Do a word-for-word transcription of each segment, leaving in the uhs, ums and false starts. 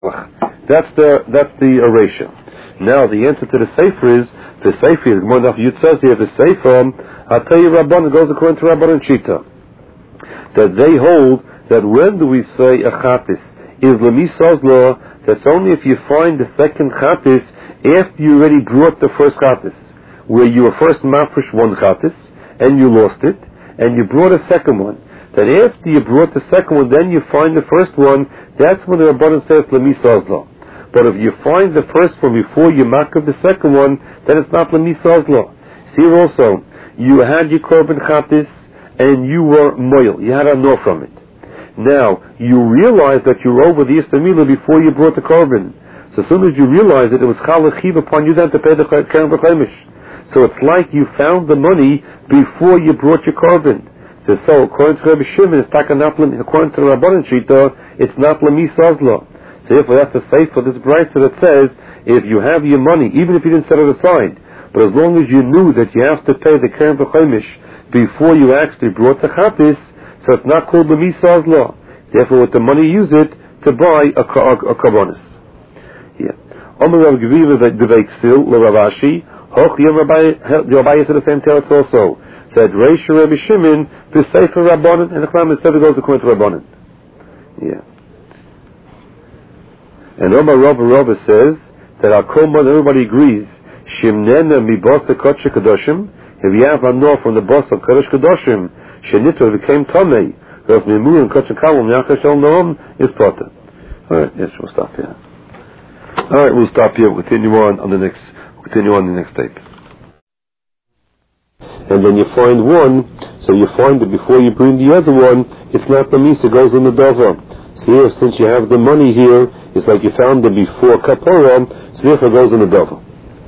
That's the that's the erasure. Now the answer to the sefer is the sefer. The Gemara Yud says here the sefer. I'll tell you, Rabban, it goes according to Rabban and Shita, that they hold that when do we say a chapis is lemisas law, that's only if you find the second chapis after you already brought the first chapis, where you were first mafresh one chapis and you lost it, and you brought a second one. That after you brought the second one, then you find the first one. That's when the Rabban says lemisas law. But if you find the first one before you makav the second one, then it's not lemisas law. See also, you had your korban chapis and you were moil. You had a no from it. Now, you realize that you were over the Yistamila before you brought the korban. So as soon as you realize it, it was chalachiv upon you then to pay the keren v'chaimish. So it's like you found the money before you brought your korban. So, so according to Rabbi Shimon, it's takanaplim. According to the Rabbanan Shita, it's not lemisas law. So therefore, that's the faith for this brayta that says, if you have your money, even if you didn't set it aside, but as long as you knew that you have to pay the keren v'chaimish before you actually brought the chapis, so it's not called lemisas law. Therefore, with the money, use it to buy a, a, a karbonis. Yeah. Omer Rav Gviva deveksil l'Ravashi. Hoch yom Rabbi. The Rabbi said the same teretz also. Said Reish Rabbi Shimon v'sefer Rabbanan, and the Chlam instead goes according to Rabbanan. Yeah. And Omer Rav Rav says that our Kolman, everybody agrees. Shimnena mi bosa kodesh kadoshim. If you have a no from the boss of kodesh kadoshim, shenito became tomei. If nimu and kodesh kalam yachash el noam is potter. All right, yes, we'll stop here. All right, we'll stop here. We'll continue on on the next. We'll continue on the next tape. And then you find one, so you find that before you bring the other one, it's not the misa, it goes in the dover. So here, since you have the money here, it's like you found it before kapora, so therefore it goes in the dover.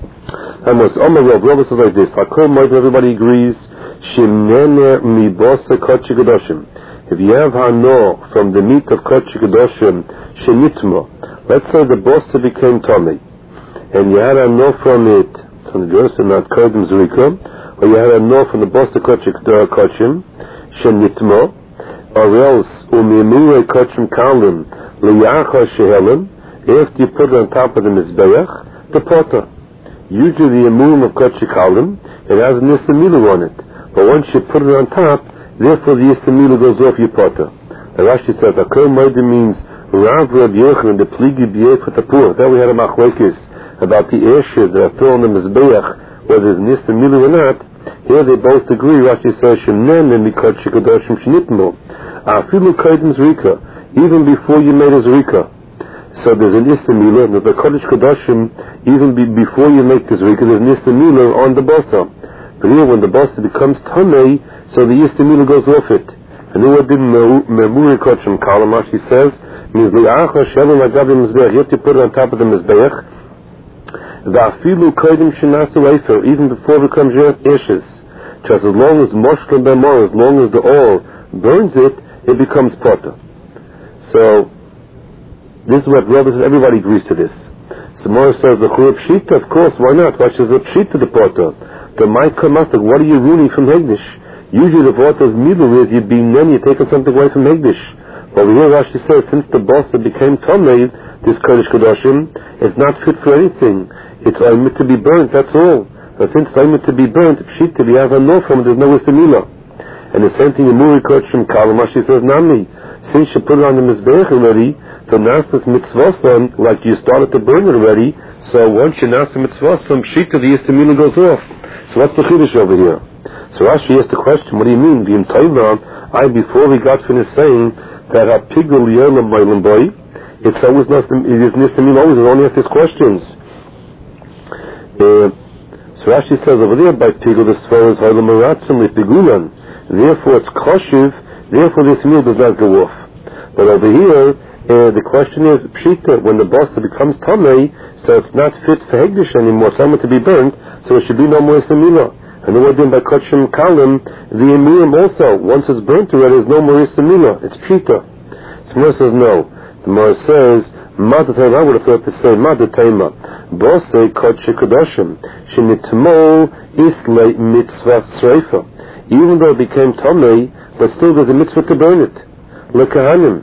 And what's Omer Rav Rav says like this: Hakol Moed, everybody agrees. Shimnene mi bosa kodesh kadoshim. If you have hano from the meat of kodesh kadoshim, shenitmo. Let's say the bosa became tummy, and you had hano from it from the gerson not kodem zrika, or you had hano from the bosa kodesh kadoshim, shenitmo, or else umimure kodeshim kalim liyacha shehelim. After you put it on top of the mizbeach, the potter. Usually the emum of kodesh kalim, it has an yisamilu on it. But once you put it on top, therefore the yisamilu goes off your potter. The Rashi says, Akol Moed means Rav Reb Yochanan, the pligi b'yeh for tapur. Then we had a machlekes about the ashes that are thrown in the mizbeach, whether there's an yisamilu or not. Here they both agree. Rashi says, Shemen and kodesh kadoshim shnitmo. Afilu kodim zrika, even before you made a zrika. So there's an istamila, the kodesh kadoshim, even be, before you make the zrika, there's an istamila on the bosa. But here, when the bosa becomes tamei, so the istamila goes off it. And then what did memuri kodshim kalama, she says, means the acha shelom agav mizbeach. You have to put it on top of the mizbeach. The afilu kodim shenasu efer, even before it becomes ashes. Just as long as moshkel b'mor, as long as the oil burns it, it becomes potter. So this is what Rebbe says. Everybody agrees to this. Samora says the churub pshita. Of course, why not? Why should a pshita the potter? The might come out. What are you ruining from Hegdish? Usually the potter's middle is you're being then you're taking something away from Hegdish. But over here Rashi says since the bossa became tomei, this kodesh kadoshim, it's not fit for anything. It's only to be burnt. That's all. But since it's only to be burnt, pshita we have a no from it. There's no istamila. And the same thing in Muri kodshim kalam. Rashi says nami. Since you put it on the mizbeach already, so nastas mitzvosam, like you started to burn it already, so once you nasta mitzvosam, pshita, the yistamila goes off. So what's the chiddush over here? So Rashi asked the question, what do you mean? The entire I, before we got finished saying that a pigul yelam b'aylam boy, it's always not, it is yistamila always, it only asks these questions. Uh, so Rashi says over there, by pigul, the svar is haylam maratzim li pigulan. Therefore it's koshiv, therefore this meal does not go off. But over here, Uh, the question is, pshita, when the bossa becomes tamei, so it's not fit for hegdish anymore, someone to be burnt, so it should be no more samila. And then we're doing by kodshim kalim, the emurim also, once it's burnt already, there's no more samila. It's pshita. So Mor says no. The Mor says, Madatayim, I would have thought to say, Madatayim, bossa kodshim kadoshim, shenitmol islay mitzvah sreifa. Even though it became tamei, but still there's a mitzvah to burn it. Lekahanim.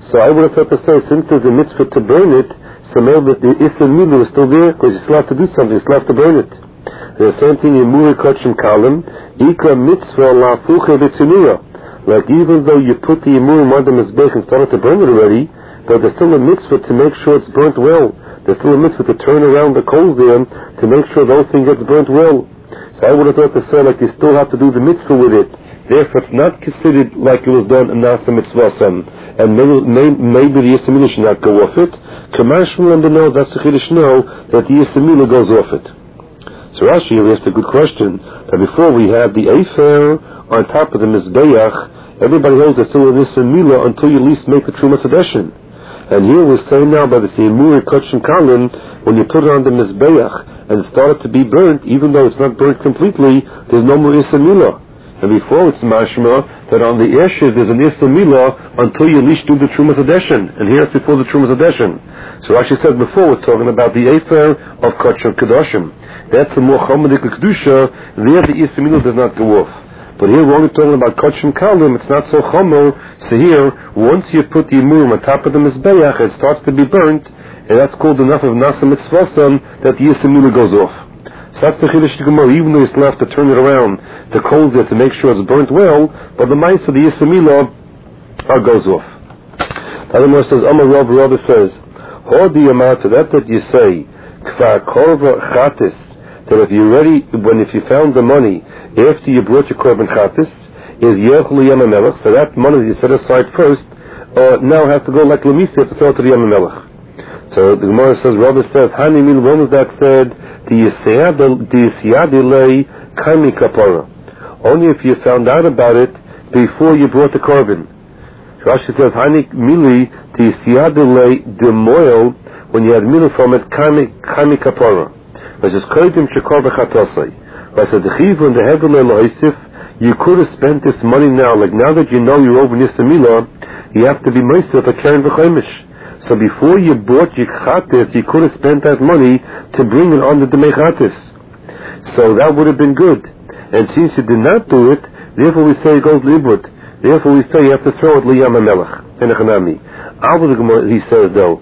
So I would have thought to say, since there's a mitzvah to burn it, so maybe that the Issa Milu is still there, because you still have to do something, you still have to burn it. The same thing in Muri Kochim Kalim, Ikra Mitzvah La Fuche Vitziniyah. Like even though you put the Imurim on the Mizbech and started to burn it already, but there's still a mitzvah to make sure it's burnt well. There's still a mitzvah to turn around the coals there to make sure the whole thing gets burnt well. So I would have thought to say like you still have to do the mitzvah with it. Therefore it's not considered like it was done in Nasa Mitzvah Sam. And maybe, maybe the Yisamilah should not go off it. Commercial and the know, that's the Chiddush know, that the Yisamilah goes off it. So Rashi asked a good question, that before we have the Efer on top of the Mizbeach, everybody knows there's still a Yisamilah until you at least make the Truma Sedeshin. And here we're saying now by the Seymour Kochim Kalim, when you put it on the Mizbeach and it started to be burnt, even though it's not burnt completely, there's no more Yisamilah. And before it's mashma that on the Eshiv there's an Issa Milah until you at least do the Trumas Hadeshin. And here it's before the Trumas Hadeshin. So Rashi said before we're talking about the Efer of Kochim Kedoshim. That's the more Chomedik Kedusha. There the Issa Milah does not go off. But here we're only talking about Kochim Kalim. It's not so Chomer. So here, once you put the Imurim on top of the Mizbeach, it starts to be burnt. And that's called enough of Nasa Mitzvah that the Issa Milah goes off. So that's the Chiddush Gemara, even though you still have to turn it around, the coals there to make sure it's burnt well, but the mice of the Yisamilah goes off. The other Gemara says, Amar Rav, Rav says, Ho di Yamata, that that you say, Kfa Korva Chatis, that if you ready, when if you found the money, after you brought your Korban Chatis, is Yechul Yam HaMelech, so that money that you set aside first, uh, now has to go like Lemisi, you have to throw it to the Yam HaMelech. So the Gemara says, Rabbi says, Hani Mil, when was that said? The Yisiyadilei Kaimi Kapara. Only if you found out about it before you brought the korban. Rashi says, Hani Mili, the Yisiyadilei Demoil, when you had Mili from it, Kaimi Kapara. Which is Kodim Shekor B'chatosai. I said, the Chiv and the Hevelei Loisif, you could have spent this money now, like now that you know you're over Nisamila, you have to be Meisif a Karen B'chaimish. So before you bought your chatis, you could have spent that money to bring it on the Demei Chatis. So that would have been good. And since you did not do it, therefore we say it goes libud. Therefore we say you have to throw it liyam hamelech. Enechanami. He says though,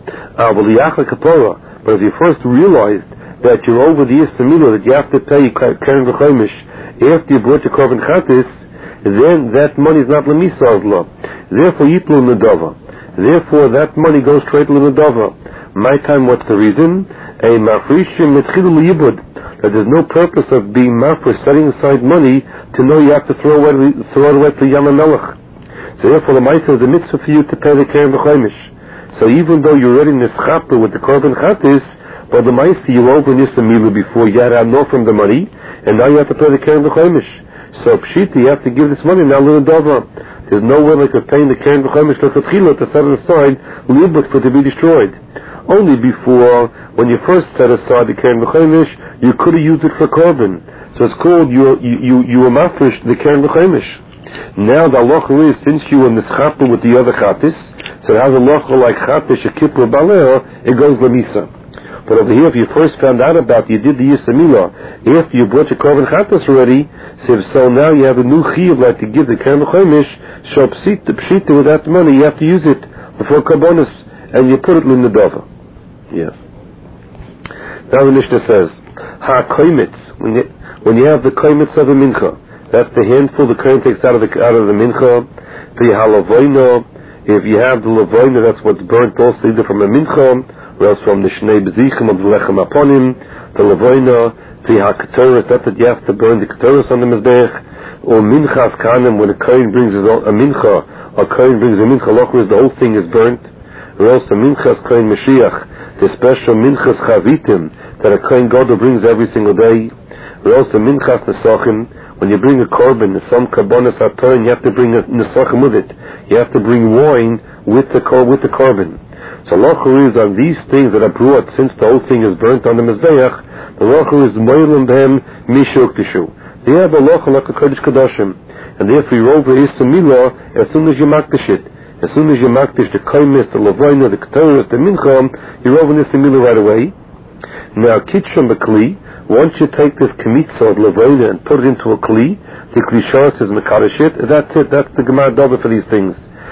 but if you first realized that you're over the Yisamilah, that you have to pay Karen V'chaimish after you bought your Korban Chatis, then that money is not Lemisa law. Therefore Yitlu Nedava. Therefore, that money goes straight to the Nedava. My time, what's the reason? A mafrishim mitchilu yibud. That there's no purpose of being mafresh, setting aside money to know you have to throw away, throw it away to Yam HaMelech. So therefore, the Maisa is a mitzvah for you to pay the Keren B'chaimish. So even though you're already nischaper with the Korban Chatis, but the Maisa you over Nisamilu before you had no from the money, and now you have to pay the Keren B'chaimish. So Pshita, you have to give this money now to the Nedava. There's no way like you're paying the Keren B'chaimish to set it aside, libut for it to be destroyed. Only before, when you first set aside the Keren B'chaimish, you could have used it for korban. So it's called you you you, you were mafresh the Keren B'chaimish. Now the halacha is, since you were nischaper with the other chatis, so it has a halacha like chatis a kippur baleo, it goes lemisa. But over here, if you first found out about it, you did the Yisamilah, after you brought your Korban Chatas already, so, so now you have a new chiyuv like to give the Keren B'chaimish, so pshita, pshita without the money, you have to use it before Karbonis, and you put it in the Dova. Yeah. Now the Mishnah says, Ha-koimitz, when you, when you have the koimitz of a mincha, that's the handful the Kohen takes out of the, out of the mincha, the halavoino, if you have the lavoino, that's what's burnt also either from a mincha, or else from the Shnei Bezichim of the Lechem Aponim, the Lavoina, the HaKetoros, that's that you have to burn the Ketoros on the Mizbech, or Minchas Kanim, when a Kohen brings his own, a Mincha, a Kohen brings a Mincha Lochris, the whole thing is burnt, or else a Minchas Kohen Mashiach, the special Minchas Chavitim, that a Kohen Gadol brings every single day, or else a Minchas Nesachim, when you bring a Korban, some Karbonis Atoin, you have to bring a Nesachim with it, you have to bring wine with the, with the Korban. So lochur is on these things that are brought since the whole thing is burnt on the Mizbeach, the lochur is moilim behem mishuk tishu. They have a lochur like a kodesh kadoshim, and therefore you're over Yisamilah as soon as you makdish it. As soon as you makdish the koimis, the lavoina, the ketoros, the mincha, you're over Yisamilah right away. Now kitchum b'kli, once you take this kemitza of lavoina and put it into a kli, the klishar says mekadosh it, that's it, that's the gemara dava for these things.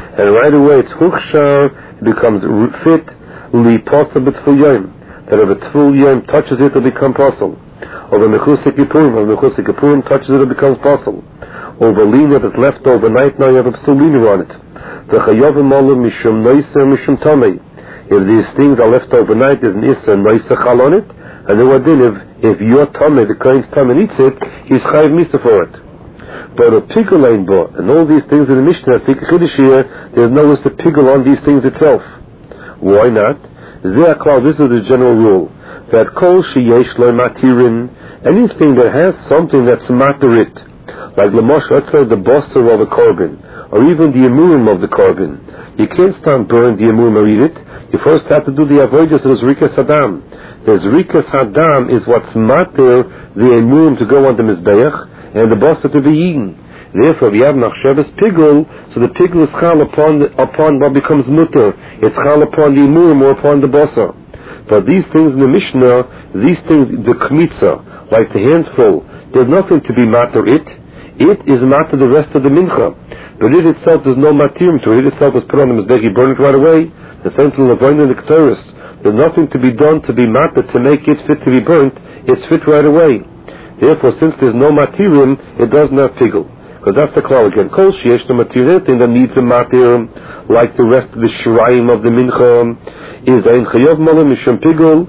and right away it's hukshar, it becomes fit, li posel b'tzvul yom, that if a tzvul yom touches it, it'll become posel. Over mechusik yipurim, over mechusik yipurim touches it, it becomes posel. Over lina that's left overnight, now you have a psul lina on it. The chayovim olam mishum noiser mishum tomei. If these things are left overnight, there's an issa noiser chal on it, and then what then, if, if your tomei, the kohen's tomei eats it, he's chayiv misa for it. But a pigul ain't bought, and all these things in the Mishnah, there's no issa pigul on these things itself. Why not? This is the general rule, that kol sheyesh lo matirin, anything that has something that's materit, like Lamosh, let's say the bosser of a korban, or even the emurim of the korban. You can't stand burn the emurim or eat it. You first have to do the avodas of Zrikas Hadam. The Zrikas Hadam is what's mater the emurim to go on the Mizbeach, and the bosser to be eaten. Therefore, if you have Nachshavas Pigul, so the Pigul is chal upon, the, upon what becomes mutter. It's chal upon the emurim or upon the bosser. But these things in the Mishnah, these things, the kmitza, like the handful, there's nothing to be matter it. It is matter the rest of the mincha. But it itself, there's no matirim to it. It itself is put on the mizbech, you burn it right away. The sentinel of burning the ketores. There's nothing to be done to be matter to make it fit to be burnt. It's fit right away. Therefore, since there's no matirim, it does not piggle. Because that's the klal again. Kol sheyesh no matirim, anything that needs a matirim, like the rest of the shiraim of the mincha, is ein chayav malam mishum piggle.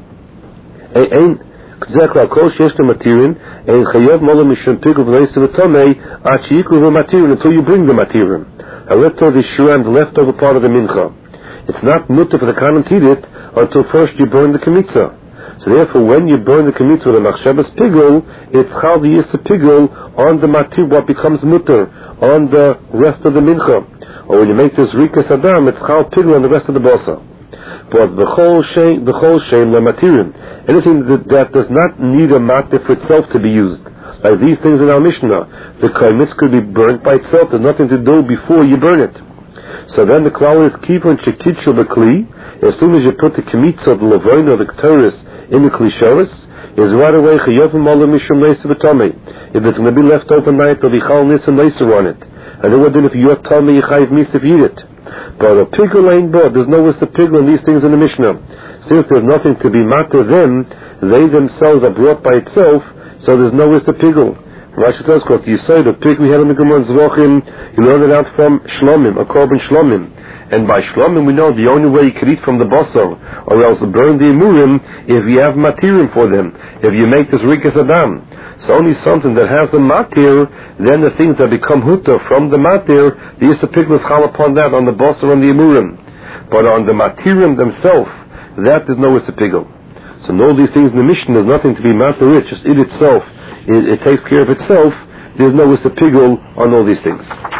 Ein Exactly. Kol sheyesh no matirim, ein chayav malam mishum piggle v'leisa v'tomei at sheyikru v'matirim, until you bring the matirim. Now let's say the shiraim, the leftover part of the mincha. It's not mutter for the kanan to eat it until first you burn the kmitza. So therefore, when you burn the kmitza with a machshavas pigul, it's chal the yisa pigul on the matir, what becomes mutter, on the rest of the mincha. Or when you make this rikas adam, it's chal pigul on the rest of the bosa. But the whole shame, the whole shame, the matirim, anything that, that does not need a matir for itself to be used, like these things in our Mishnah, the kaimitz could be burnt by itself. There's nothing to do before you burn it. So then the klal is kipon shekitchu b'kli. As soon as you put the kmitza, the levoin or the ketores in the klisharis, is right away chayovim olam mishum leisa v'tomei. If it's going to be left overnight, there'll be chal nis and leisa on it. And then what then if you're tomei, you chayiv misa if you eat it. But a pigul ain't bought. There's no issa pigul in these things in the Mishnah. Since there's nothing to be matter them, they themselves are brought by itself, so there's no issa pigul. Rashi says, because you say the pig we had in the Gemara Zvachim, you learn it out from Shlomim, a korban Shlomim. And by Shlomim we know the only way you can eat from the basar, or else burn the emurim, if you have matirim for them, if you make this rikas adam. So only something that has the matir, then the things that become huta from the matir, the yisa pig was chal upon that, on the basar and the emurim. But on the matirim themselves, that is no yisa pigel. So all these things in the Mishnah, there's nothing to be matir it, just it itself. It, it takes care of itself. There's no issa pigul on all these things.